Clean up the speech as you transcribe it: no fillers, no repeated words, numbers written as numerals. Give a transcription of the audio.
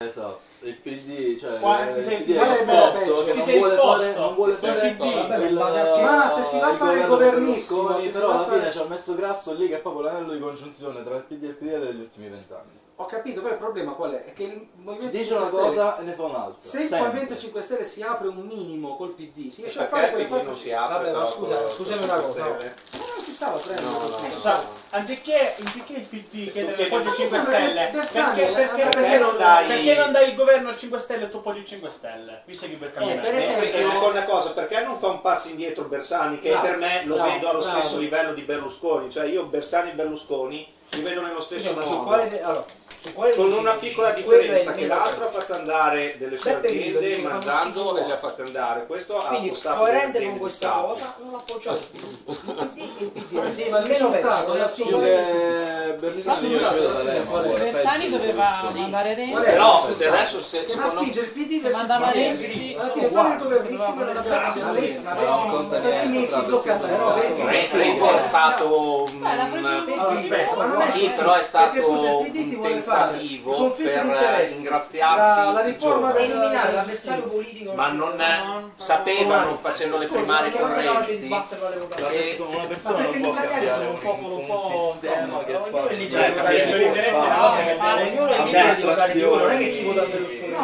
Esatto, il PD, cioè Ti il sei PD è lo stesso che non vuole fare ma se si va a fare il governissimo, però alla fine ci ha messo Grasso lì che è proprio l'anello di congiunzione tra il PD e il PDL degli ultimi 20 anni. Ho capito, però il problema qual è? È che il Movimento Ci dice 5 una Stelle, cosa e ne fa un'altra. se il sempre. Movimento 5 Stelle si apre un minimo col PD, si riesce a Perché fare il quelle PD quattro... non si apre. Vabbè, ma scusa, scusami una cosa. Ma non si stava prendendo col PD. Anziché il PD chiedere l'appoggio ai 5 Ma Stelle, Bersani, perché non dai il governo al 5 Stelle e tu appoggi il 5 Stelle? Visto che per cambiare. per esempio- E seconda cosa, perché non fa un passo indietro Bersani, che per me lo vedo allo stesso livello di Berlusconi, cioè io Bersani e Berlusconi li vedo nello stesso modo. Con una piccola differenza, che l'altro ha fatto andare delle sue aziende mangiando e le ha fatte andare, questo ha Quindi costato coerente con questa cosa non appoggiate il PD e il PD. Sì, ma il risultato è assolutamente... Bersani doveva mandare Renzi. Però se adesso Che va a spingere il PD verso il mandava PD. Renzi. Alla fine fare il governissimo e non abbiamo Salvini si blocca Renzi è stato sì, però è stato un tentativo per ingraziarsi la riforma da eliminare l'avversario politico, ma non sapevano, facendo le primarie con Renzi, una persona non può cambiare un sistema che fa Ognuno è libero di votare chi vuole, non è che chi vota Berlusconi.